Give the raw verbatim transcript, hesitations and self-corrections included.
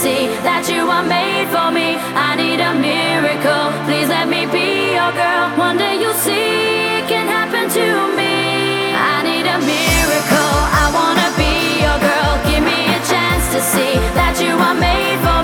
see that you are made for me. I need a miracle, please let me be your girl. One day you'll see it can happen to me. I need a miracle, I wanna be your girl. Give me a chance to see that you are made for me.